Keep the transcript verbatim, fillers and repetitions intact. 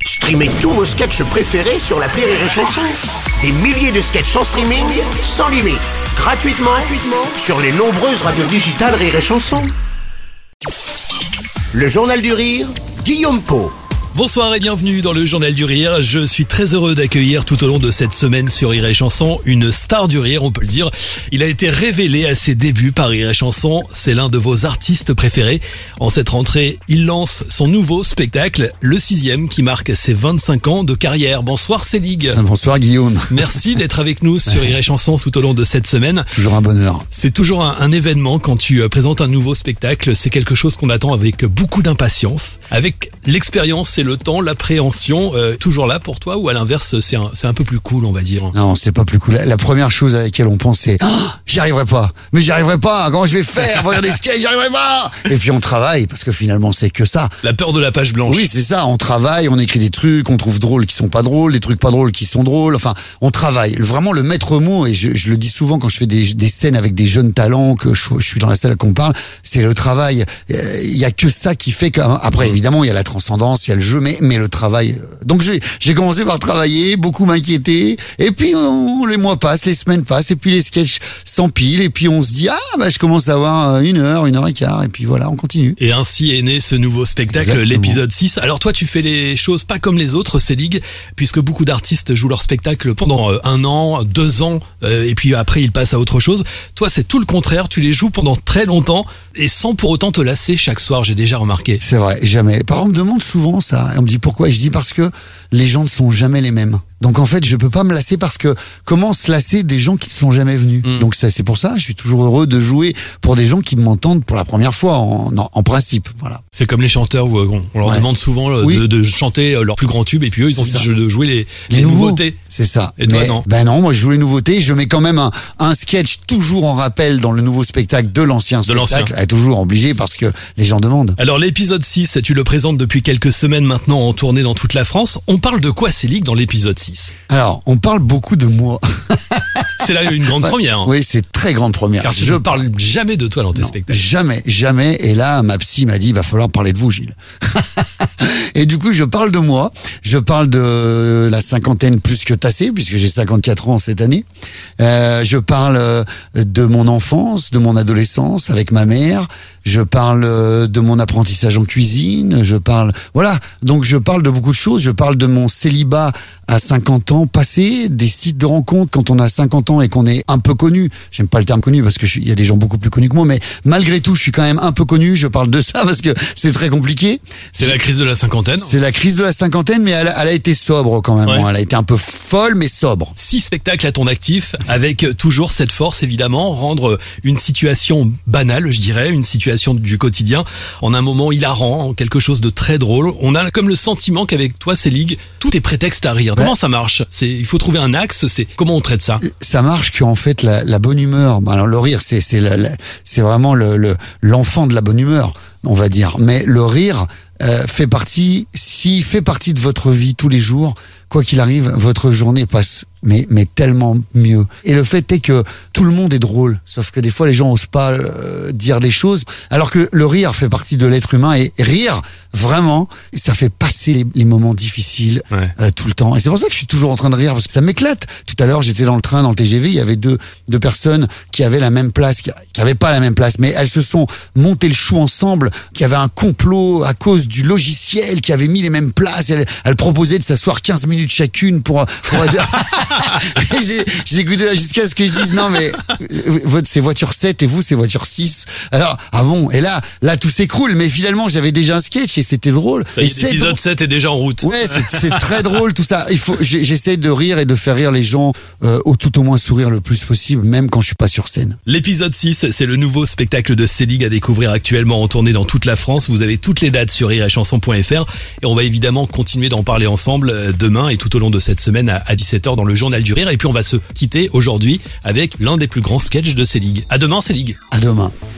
Streamez tous vos sketchs préférés sur l'appli Rire et Chanson. Des milliers de sketchs en streaming, sans limite, gratuitement, gratuitement sur les nombreuses radios digitales Rire et Chanson. Le Journal du Rire, Guillaume Pau. Bonsoir et bienvenue dans le Journal du Rire. Je suis très heureux d'accueillir tout au long de cette semaine sur Rire et Chanson une star du rire, on peut le dire. Il a été révélé à ses débuts par Rire et Chanson. C'est l'un de vos artistes préférés. En cette rentrée, il lance son nouveau spectacle, le sixième, qui marque ses vingt-cinq ans de carrière. Bonsoir Célig. Bonsoir Guillaume. Merci d'être avec nous sur Rire et Chanson tout au long de cette semaine. Toujours un bonheur. C'est toujours un, un événement quand tu présentes un nouveau spectacle. C'est quelque chose qu'on attend avec beaucoup d'impatience. Avec l'expérience et le temps, l'appréhension, euh, toujours là pour toi, ou à l'inverse, c'est un, c'est un peu plus cool, on va dire? Non, c'est pas plus cool. La première chose à laquelle on pense, c'est oh, j'y arriverai pas. Mais j'y arriverai pas. Comment je vais faire pour faire des skates? J'y arriverai pas. Et puis on travaille parce que finalement c'est que ça. La peur de la page blanche. Oui, c'est ça. On travaille, on écrit des trucs, on trouve drôles qui sont pas drôles, des trucs pas drôles qui sont drôles. Enfin, on travaille. Vraiment le maître mot, et je, je le dis souvent quand je fais des, des scènes avec des jeunes talents, que je, je suis dans la salle qu'on parle, c'est le travail. Il y a que ça qui fait que après évidemment il y a la transcendance, il y a le jeu, mais mais le travail. Donc j'ai j'ai commencé par travailler, beaucoup m'inquiéter, et puis on, les mois passent, les semaines passent, et puis les sketchs s'empilent, et puis on se dit ah bah je commence à avoir une heure, une heure et quart, et puis voilà, on continue. Et ainsi est né ce nouveau spectacle, exactement. L'épisode six. Alors toi tu fais les choses pas comme les autres, Célig, puisque beaucoup d'artistes jouent leur spectacle pendant un an, deux ans, euh, et puis après ils passent à autre chose. Toi c'est tout le contraire, tu les joues pendant très longtemps, et sans pour autant te lasser chaque soir, j'ai déjà remarqué. C'est vrai, jamais. Par exemple, on me demande souvent ça, on me dit pourquoi, et je dis parce que les gens ne sont jamais les mêmes. Donc en fait, je peux pas me lasser, parce que comment se lasser des gens qui ne sont jamais venus? mmh. Donc ça, c'est pour ça, je suis toujours heureux de jouer pour des gens qui m'entendent pour la première fois, en, en, en principe. Voilà. C'est comme les chanteurs où on, on leur ouais. demande souvent de, oui. de chanter leur plus grand tube, et puis eux, ils ont envie de jouer les, les, les nouveautés. C'est ça. Et toi, Mais, non? Ben non, moi je joue les nouveautés, je mets quand même un, un sketch toujours en rappel dans le nouveau spectacle de l'ancien de spectacle. Est toujours obligé parce que les gens demandent. Alors l'épisode six, tu le présentes depuis quelques semaines maintenant en tournée dans toute la France. On parle de quoi, Célig, dans l'épisode six? Alors, on parle beaucoup de moi. C'est là une grande première. Hein. Oui, c'est très grande première. Car je ne parle jamais de toi dans tes non, spectacles. Jamais, jamais. Et là, ma psy m'a dit, il va falloir parler de vous, Gilles. Et du coup, je parle de moi. Je parle de la cinquantaine plus que tassée, puisque j'ai cinquante-quatre ans cette année. Euh, je parle de mon enfance, de mon adolescence avec ma mère. Je parle de mon apprentissage en cuisine. Je parle, voilà. Donc, je parle de beaucoup de choses. Je parle de mon célibat à cinquante ans passé, des sites de rencontres quand on a cinquante ans et qu'on est un peu connu. J'aime pas le terme connu parce que il y a des gens beaucoup plus connus que moi, mais malgré tout, je suis quand même un peu connu. Je parle de ça parce que c'est très compliqué. C'est la crise de la cinquantaine. C'est la crise de la cinquantaine, mais elle, elle a été sobre quand même. Ouais. Elle a été un peu folle, mais sobre. Six spectacles à ton actif, avec toujours cette force, évidemment, rendre une situation banale, je dirais, une situation du quotidien, en un moment hilarant, en quelque chose de très drôle. On a comme le sentiment qu'avec toi, Célig, tout est prétexte à rire. Ouais. Comment ça marche? C'est, il faut trouver un axe. C'est comment on traite ça? Ça marche qu'en fait la, la bonne humeur. Alors le rire, c'est c'est la, la, c'est vraiment le, le l'enfant de la bonne humeur, on va dire. Mais le rire euh, fait partie. S'il fait partie de votre vie tous les jours, quoi qu'il arrive, votre journée passe mais mais tellement mieux. Et le fait est que tout le monde est drôle, sauf que des fois les gens osent pas euh, dire des choses, alors que le rire fait partie de l'être humain, et rire vraiment, ça fait passer les, les moments difficiles ouais. euh, tout le temps. Et c'est pour ça que je suis toujours en train de rire, parce que ça m'éclate. Tout à l'heure, j'étais dans le train, dans le T G V, il y avait deux deux personnes qui avaient la même place, qui, qui avaient pas la même place, mais elles se sont montées le chou ensemble, qui avait un complot à cause du logiciel, qui avait mis les mêmes places. Elles, elles proposaient de s'asseoir quinze minutes chacune pour pour dire. j'ai, j'ai écouté jusqu'à ce que je dise non mais votre c'est voiture sept et vous c'est voiture six. Alors ah bon, et là là tout s'écroule, mais finalement j'avais déjà un sketch et c'était drôle. Ça y est, l'épisode sept est déjà en route. Ouais, c'est, c'est très drôle tout ça. Il faut j'essaie de rire et de faire rire les gens, euh, au tout au moins sourire le plus possible, même quand je suis pas sur scène. L'épisode six, c'est le nouveau spectacle de Célig à découvrir actuellement en tournée dans toute la France. Vous avez toutes les dates sur rire et chanson point f r, et on va évidemment continuer d'en parler ensemble demain et tout au long de cette semaine à dix-sept heures dans le Journal du Rire. Et puis on va se quitter aujourd'hui avec l'un des plus grands sketchs de Célig. À demain, Célig. À demain.